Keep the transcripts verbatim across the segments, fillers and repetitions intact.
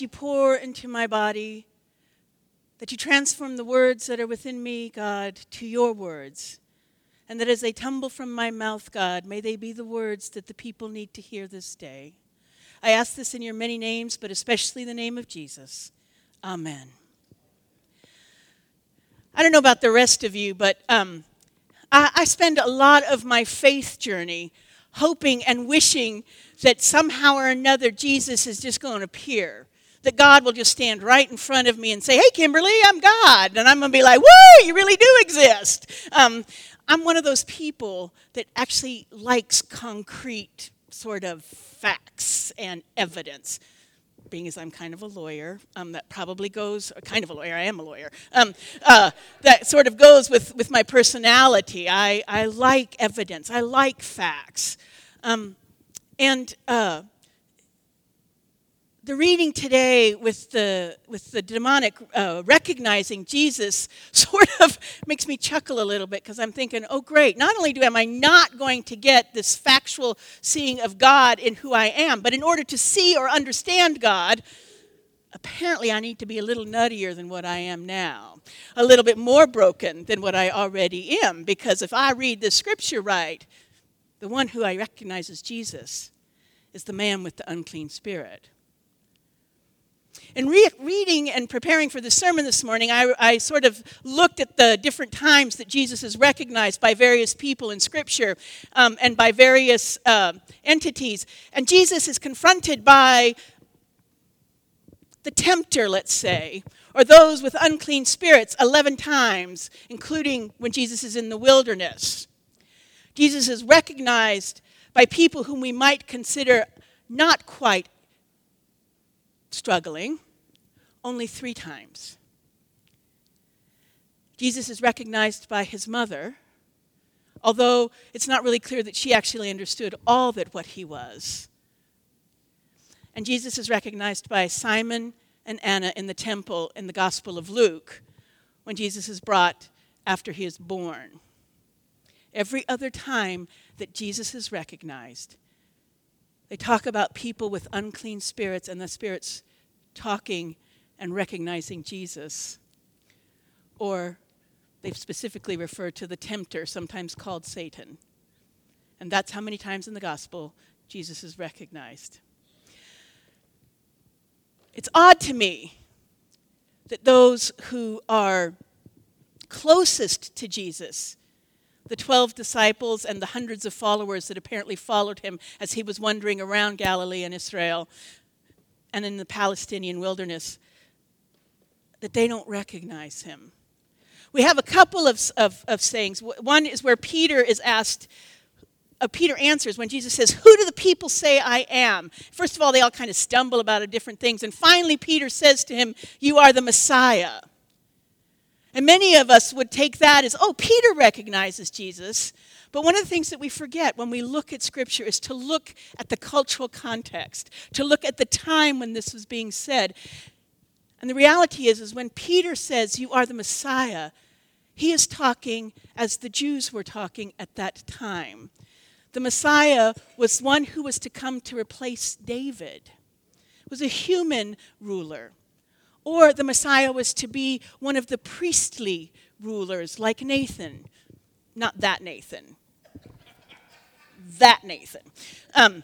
You pour into my body, that you transform the words that are within me, God, to your words. And that as they tumble from my mouth, God, may they be the words that the people need to hear this day. I ask this in your many names, but especially the name of Jesus. Amen. I don't know about the rest of you, but um, I, I spend a lot of my faith journey hoping and wishing that somehow or another Jesus is just going to appear. That God will just stand right in front of me and say, hey, Kimberly, I'm God. And I'm going to be like, woo, you really do exist. Um, I'm one of those people that actually likes concrete sort of facts and evidence. Being as I'm kind of a lawyer, um, that probably goes, kind of a lawyer, I am a lawyer, um, uh, that sort of goes with, with my personality. I, I like evidence. I like facts. Um, and uh, the reading today with the with the demonic uh, recognizing Jesus sort of makes me chuckle a little bit because I'm thinking, oh great, not only do am I not going to get this factual seeing of God in who I am, but in order to see or understand God, apparently I need to be a little nuttier than what I am now, a little bit more broken than what I already am, because if I read the scripture right, the one who I recognize as Jesus is the man with the unclean spirit. In re- reading and preparing for the sermon this morning, I, I sort of looked at the different times that Jesus is recognized by various people in Scripture um, and by various uh, entities. And Jesus is confronted by the tempter, let's say, or those with unclean spirits eleven times, including when Jesus is in the wilderness. Jesus is recognized by people whom we might consider not quite struggling, only three times. Jesus is recognized by his mother, although it's not really clear that she actually understood all that what he was. And Jesus is recognized by Simon and Anna in the temple in the Gospel of Luke, when Jesus is brought after he is born. Every other time that Jesus is recognized, they talk about people with unclean spirits and the spirits talking and recognizing Jesus. Or they've specifically referred to the tempter, sometimes called Satan. And that's how many times in the gospel Jesus is recognized. It's odd to me that those who are closest to Jesus, the twelve disciples and the hundreds of followers that apparently followed him as he was wandering around Galilee and Israel and in the Palestinian wilderness, that they don't recognize him. We have a couple of, of, of sayings. One is where Peter is asked, uh, Peter answers when Jesus says, who do the people say I am? First of all, they all kind of stumble about different things. And finally, Peter says to him, you are the Messiah. And many of us would take that as, oh, Peter recognizes Jesus. But one of the things that we forget when we look at Scripture is to look at the cultural context, to look at the time when this was being said. And the reality is, is when Peter says, you are the Messiah, he is talking as the Jews were talking at that time. The Messiah was one who was to come to replace David. It was a human ruler. Or the Messiah was to be one of the priestly rulers like Nathan. Not that Nathan. That Nathan. Um,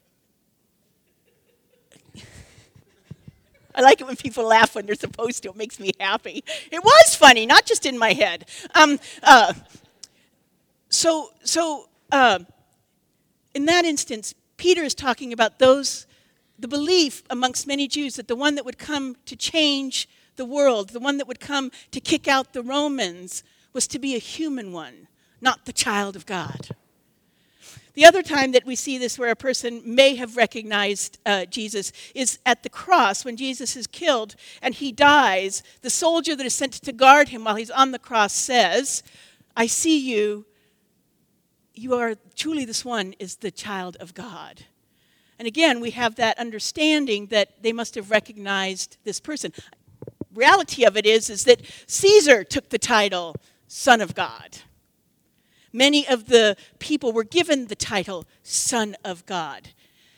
I like it when people laugh when they're supposed to. It makes me happy. It was funny, not just in my head. Um, uh, so, so uh, in that instance, Peter is talking about those, the belief amongst many Jews that the one that would come to change the world, the one that would come to kick out the Romans, was to be a human one, not the child of God. The other time that we see this where a person may have recognized uh, Jesus is at the cross when Jesus is killed and he dies. The soldier that is sent to guard him while he's on the cross says, I see you. You are truly, this one is the child of God. And again, we have that understanding that they must have recognized this person. Reality of it is, is that Caesar took the title Son of God. Many of the people were given the title Son of God.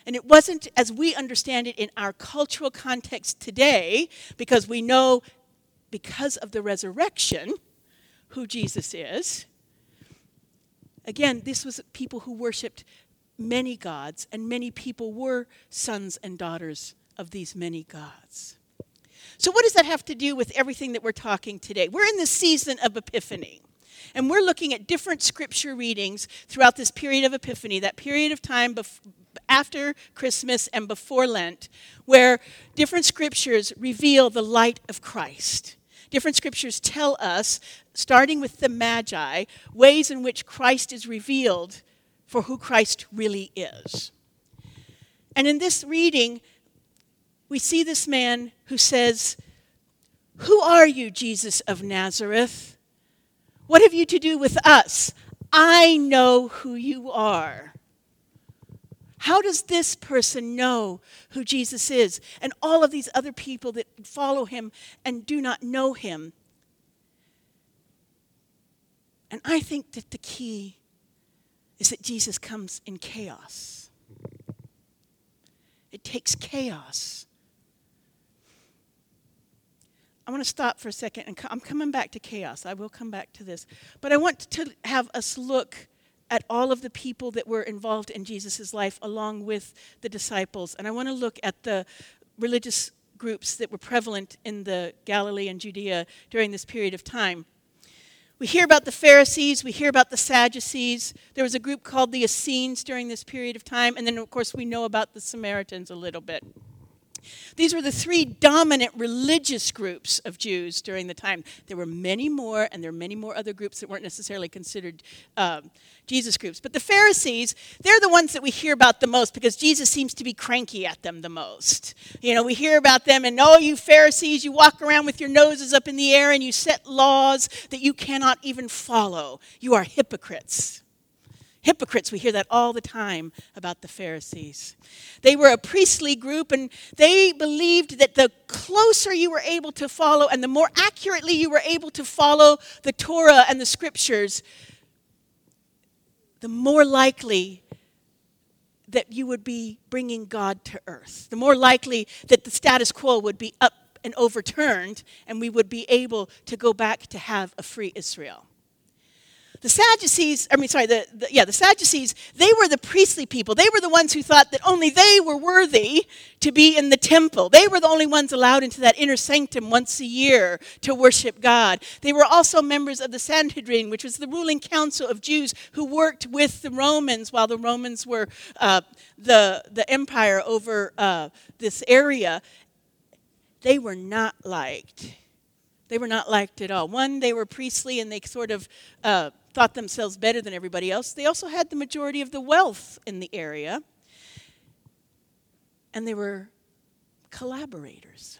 And it wasn't as we understand it in our cultural context today, because we know, because of the resurrection, who Jesus is. Again, this was people who worshipped many gods, and many people were sons and daughters of these many gods. So what does that have to do with everything that we're talking today? We're in the season of Epiphany, and we're looking at different scripture readings throughout this period of Epiphany, that period of time bef- after Christmas and before Lent, where different scriptures reveal the light of Christ. Different scriptures tell us, starting with the Magi, ways in which Christ is revealed for who Christ really is. And in this reading, we see this man who says, "Who are you, Jesus of Nazareth? What have you to do with us? I know who you are." How does this person know who Jesus is, and all of these other people that follow him and do not know him? And I think that the key is that Jesus comes in chaos. It takes chaos. I want to stop for a second, and I'm coming back to chaos. I will come back to this. But I want to have us look at all of the people that were involved in Jesus' life along with the disciples. And I want to look at the religious groups that were prevalent in the Galilee and Judea during this period of time. We hear about the Pharisees, we hear about the Sadducees. There was a group called the Essenes during this period of time. And then, of course, we know about the Samaritans a little bit. These were the three dominant religious groups of Jews during the time. There were many more, and there were many more other groups that weren't necessarily considered um, Jesus groups. But the Pharisees, they're the ones that we hear about the most because Jesus seems to be cranky at them the most. You know, we hear about them, and oh, you Pharisees, you walk around with your noses up in the air, and you set laws that you cannot even follow. You are hypocrites. Hypocrites, we hear that all the time about the Pharisees. They were a priestly group, and they believed that the closer you were able to follow and the more accurately you were able to follow the Torah and the scriptures, the more likely that you would be bringing God to earth. The more likely that the status quo would be up and overturned, and we would be able to go back to have a free Israel. The Sadducees, I mean, sorry, the, the, yeah, the Sadducees, they were the priestly people. They were the ones who thought that only they were worthy to be in the temple. They were the only ones allowed into that inner sanctum once a year to worship God. They were also members of the Sanhedrin, which was the ruling council of Jews who worked with the Romans while the Romans were uh, the, the empire over uh, this area. They were not liked. They were not liked at all. One, they were priestly, and they sort of uh, thought themselves better than everybody else. They also had the majority of the wealth in the area. And they were collaborators.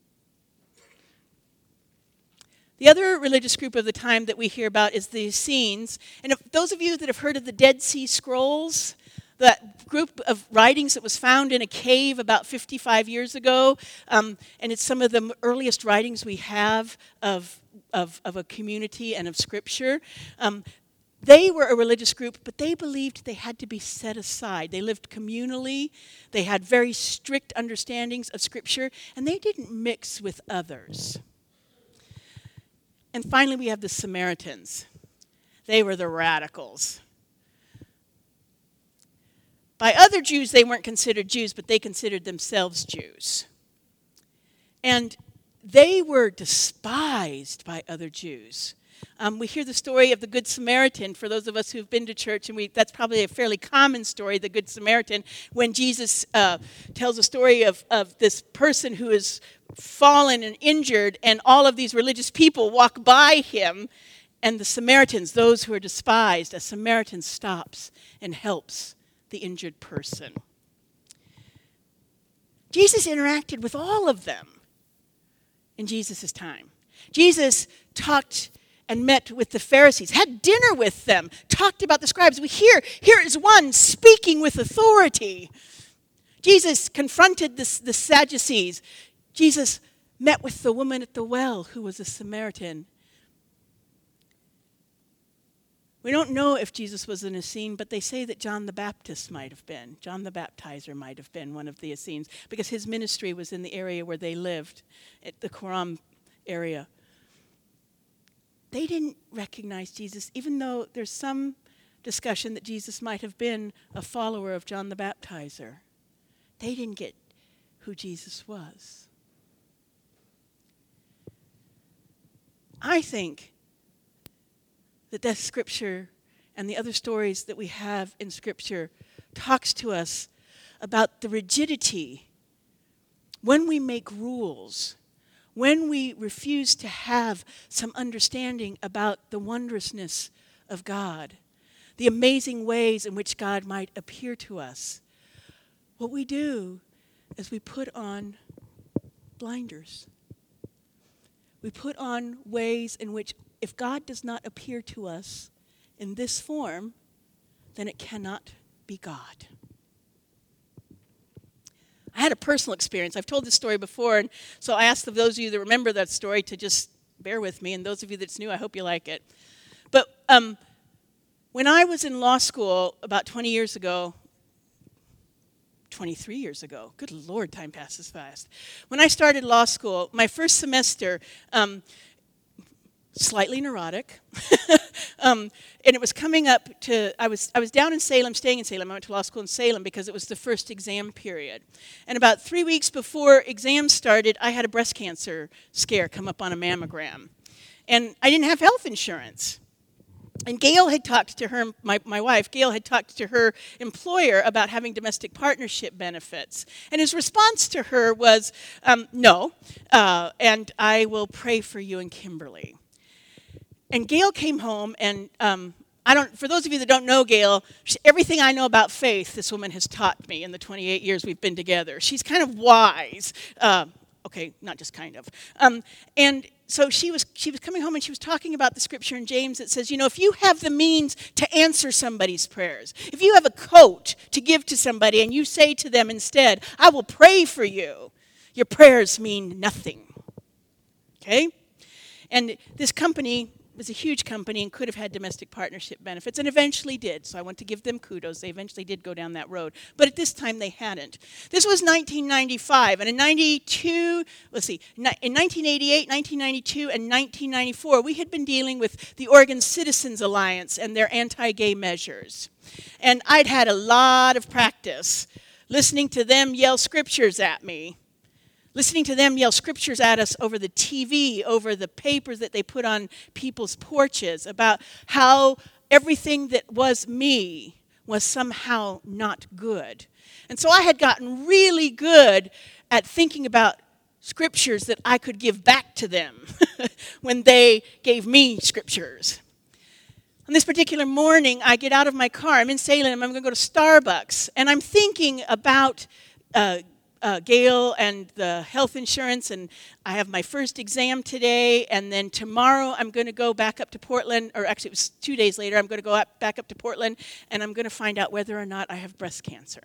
The other religious group of the time that we hear about is the Essenes. And if those of you that have heard of the Dead Sea Scrolls, that group of writings that was found in a cave about fifty-five years ago, um, and it's some of the earliest writings we have of, of, of a community and of Scripture. Um, they were a religious group, but they believed they had to be set aside. They lived communally. They had very strict understandings of Scripture, and they didn't mix with others. And finally, we have the Samaritans. They were the radicals. By other Jews, they weren't considered Jews, but they considered themselves Jews. And they were despised by other Jews. Um, we hear the story of the Good Samaritan, for those of us who've been to church, and we, that's probably a fairly common story, the Good Samaritan, when Jesus uh, tells a story of, of this person who is fallen and injured, and all of these religious people walk by him, and the Samaritans, those who are despised, a Samaritan stops and helps the injured person. Jesus interacted with all of them in Jesus' time. Jesus talked and met with the Pharisees, had dinner with them, talked about the scribes. We hear, here is one speaking with authority. Jesus confronted the, the Sadducees. Jesus met with the woman at the well who was a Samaritan. We don't know if Jesus was an Essene, but they say that John the Baptist might have been. John the Baptizer might have been one of the Essenes, because his ministry was in the area where they lived, at the Qumran area. They didn't recognize Jesus, even though there's some discussion that Jesus might have been a follower of John the Baptizer. They didn't get who Jesus was. I think that that scripture and the other stories that we have in scripture talks to us about the rigidity when we make rules, when we refuse to have some understanding about the wondrousness of God, the amazing ways in which God might appear to us. What we do is we put on blinders. We put on ways in which, if God does not appear to us in this form, then it cannot be God. I had a personal experience. I've told this story before, and so I ask of those of you that remember that story to just bear with me, and those of you that's new, I hope you like it. But um, when I was in law school about twenty years ago, twenty-three years ago, good Lord, time passes fast. When I started law school, my first semester, um, slightly neurotic, um, and it was coming up to, I was I was down in Salem, staying in Salem. I went to law school in Salem because it was the first exam period. And about three weeks before exams started, I had a breast cancer scare come up on a mammogram. And I didn't have health insurance. And Gail had talked to her, my, my wife, Gail had talked to her employer about having domestic partnership benefits. And his response to her was, um, no, uh, and I will pray for you and Kimberly. And Gail came home, and um, I don't. For those of you that don't know Gail, she, everything I know about faith, this woman has taught me in the twenty-eight years we've been together. She's kind of wise. Uh, okay, not just kind of. Um, and so she was she was coming home, and she was talking about the scripture in James that says, you know, if you have the means to answer somebody's prayers, if you have a coat to give to somebody, and you say to them instead, I will pray for you, your prayers mean nothing. Okay? And this company was a huge company and could have had domestic partnership benefits, and eventually did. So I want to give them kudos. They eventually did go down that road. But at this time, they hadn't. This was nineteen ninety-five, and in ninety-two, let's see, in nineteen eighty-eight, nineteen ninety-two, and nineteen ninety-four, we had been dealing with the Oregon Citizens Alliance and their anti-gay measures. And I'd had a lot of practice listening to them yell scriptures at me. Listening to them yell scriptures at us over the T V, over the papers that they put on people's porches, about how everything that was me was somehow not good. And so I had gotten really good at thinking about scriptures that I could give back to them when they gave me scriptures. On this particular morning, I get out of my car. I'm in Salem. I'm going to go to Starbucks. And I'm thinking about uh, Uh, Gail and the health insurance, and I have my first exam today, and then tomorrow I'm going to go back up to Portland, or actually it was two days later, I'm going to go up, back up to Portland, and I'm going to find out whether or not I have breast cancer.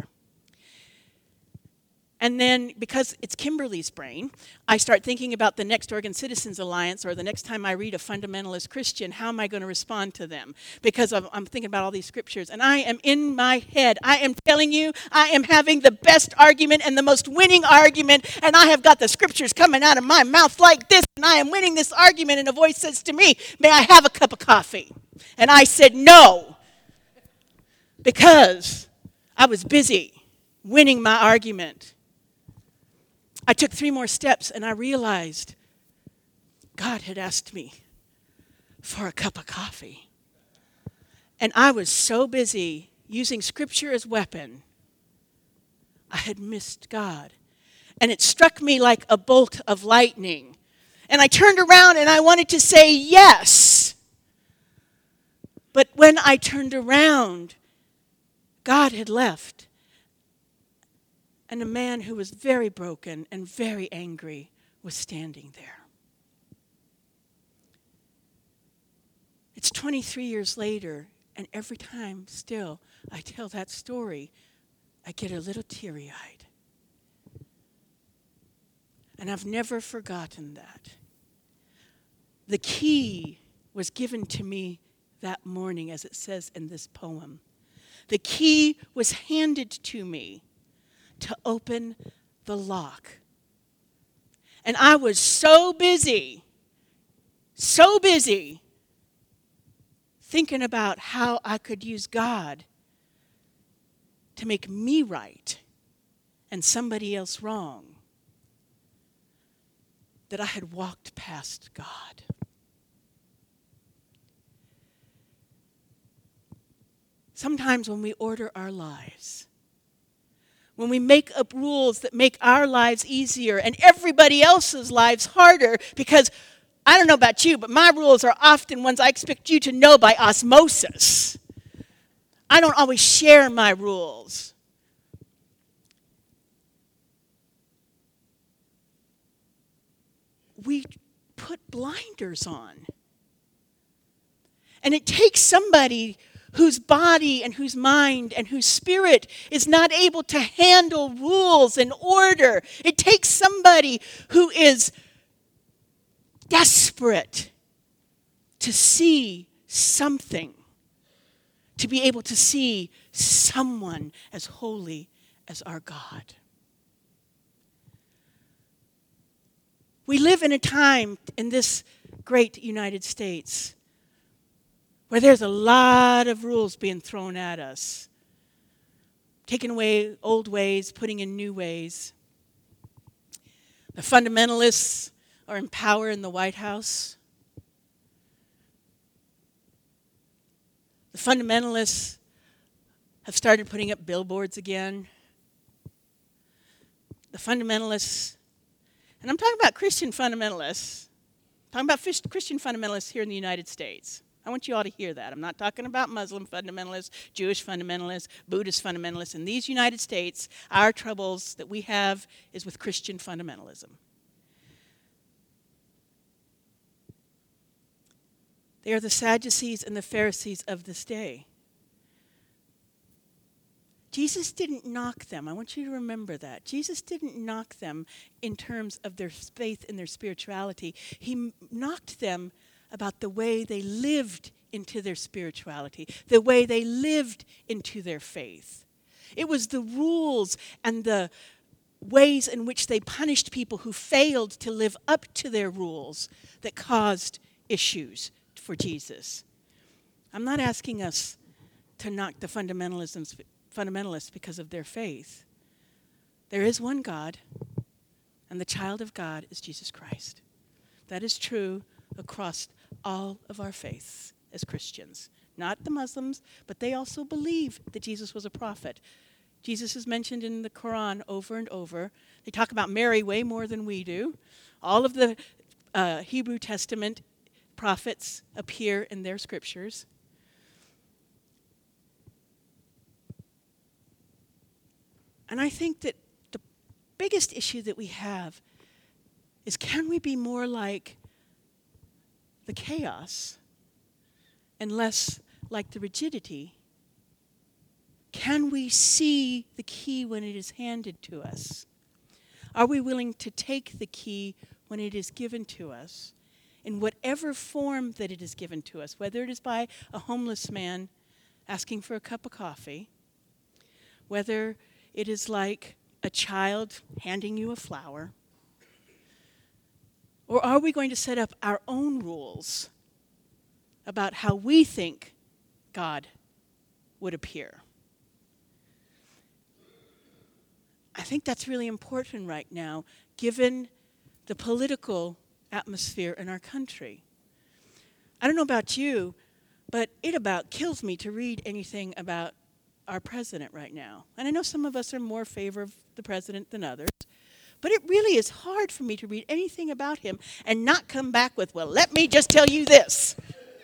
And then, because it's Kimberly's brain, I start thinking about the next Oregon Citizens Alliance, or the next time I read a fundamentalist Christian, how am I going to respond to them? Because I'm, I'm thinking about all these scriptures, and I am in my head. I am telling you, I am having the best argument and the most winning argument, and I have got the scriptures coming out of my mouth like this, and I am winning this argument, and a voice says to me, may I have a cup of coffee? And I said no, because I was busy winning my argument. I took three more steps, and I realized God had asked me for a cup of coffee. And I was so busy using scripture as weapon, I had missed God. And it struck me like a bolt of lightning. And I turned around, and I wanted to say yes. But when I turned around, God had left. And a man who was very broken and very angry was standing there. It's twenty-three years later, and every time still I tell that story, I get a little teary-eyed. And I've never forgotten that. The key was given to me that morning, as it says in this poem. The key was handed to me to open the lock. And I was so busy, so busy thinking about how I could use God to make me right and somebody else wrong, that I had walked past God. Sometimes when we order our lives, when we make up rules that make our lives easier and everybody else's lives harder, because I don't know about you, but my rules are often ones I expect you to know by osmosis. I don't always share my rules. We put blinders on. And it takes somebody whose body and whose mind and whose spirit is not able to handle rules and order. It takes somebody who is desperate to see something, to be able to see someone as holy as our God. We live in a time in this great United States where there's a lot of rules being thrown at us, taking away old ways, putting in new ways. The fundamentalists are in power in the White House. The fundamentalists have started putting up billboards again. The fundamentalists, and I'm talking about Christian fundamentalists, I'm talking about Christian fundamentalists here in the United States. I want you all to hear that. I'm not talking about Muslim fundamentalists, Jewish fundamentalists, Buddhist fundamentalists. In these United States, our troubles that we have is with Christian fundamentalism. They are the Sadducees and the Pharisees of this day. Jesus didn't knock them. I want you to remember that. Jesus didn't knock them in terms of their faith and their spirituality. He knocked them about the way they lived into their spirituality, the way they lived into their faith. It was the rules and the ways in which they punished people who failed to live up to their rules that caused issues for Jesus. I'm not asking us to knock the fundamentalisms, fundamentalists because of their faith. There is one God, and the child of God is Jesus Christ. That is true across all of our faiths as Christians. Not the Muslims, but they also believe that Jesus was a prophet. Jesus is mentioned in the Quran over and over. They talk about Mary way more than we do. All of the uh, Hebrew Testament prophets appear in their scriptures. And I think that the biggest issue that we have is, can we be more like the chaos and less like the rigidity? Can we see the key when it is handed to us? Are we willing to take the key when it is given to us, in whatever form that it is given to us, whether it is by a homeless man asking for a cup of coffee, whether it is like a child handing you a flower, or are we going to set up our own rules about how we think God would appear? I think that's really important right now, given the political atmosphere in our country. I don't know about you, but it about kills me to read anything about our president right now. And I know some of us are more favor of the president than others, but it really is hard for me to read anything about him and not come back with, well, let me just tell you this.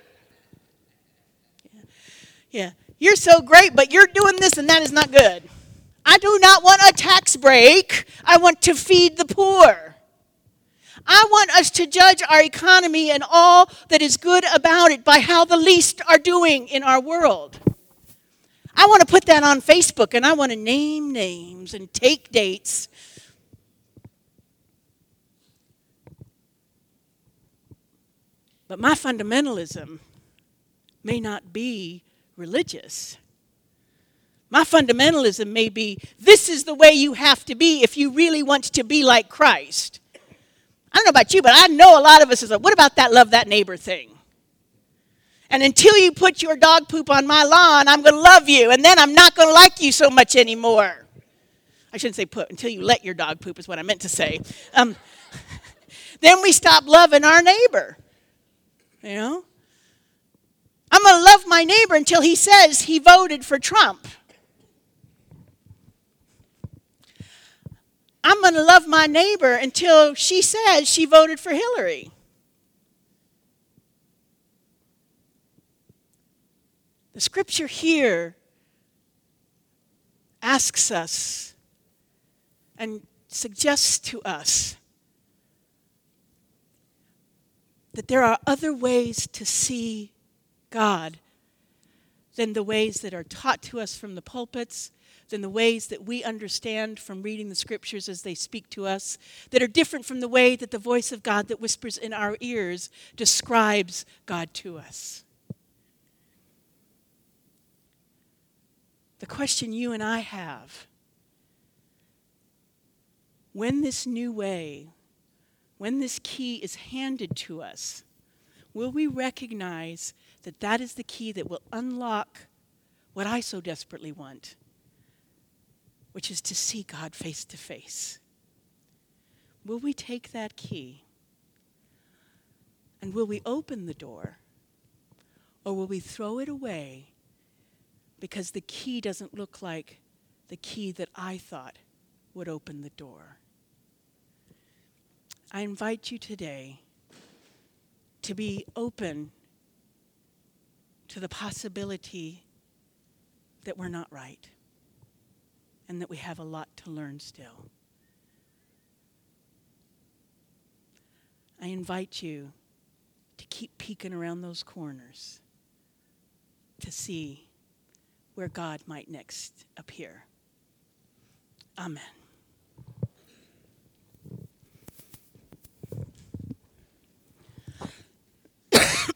Yeah, yeah. You're so great, but you're doing this and that is not good. I do not want a tax break. I want to feed the poor. I want us to judge our economy and all that is good about it by how the least are doing in our world. I want to put that on Facebook, and I want to name names and take dates. But my fundamentalism may not be religious. My fundamentalism may be, this is the way you have to be if you really want to be like Christ. I don't know about you, but I know a lot of us is like, what about that love that neighbor thing? And until you put your dog poop on my lawn, I'm going to love you, and then I'm not going to like you so much anymore. I shouldn't say put, until you let your dog poop is what I meant to say. Um, then we stop loving our neighbor. You know? I'm going to love my neighbor until he says he voted for Trump. I'm going to love my neighbor until she says she voted for Hillary. The scripture here asks us and suggests to us that there are other ways to see God than the ways that are taught to us from the pulpits, than the ways that we understand from reading the scriptures as they speak to us, that are different from the way that the voice of God that whispers in our ears describes God to us. The question you and I have, when this new way, when this key is handed to us, will we recognize that that is the key that will unlock what I so desperately want, which is to see God face to face? Will we take that key and will we open the door, or will we throw it away because the key doesn't look like the key that I thought would open the door? I invite you today to be open to the possibility that we're not right and that we have a lot to learn still. I invite you to keep peeking around those corners to see where God might next appear. Amen.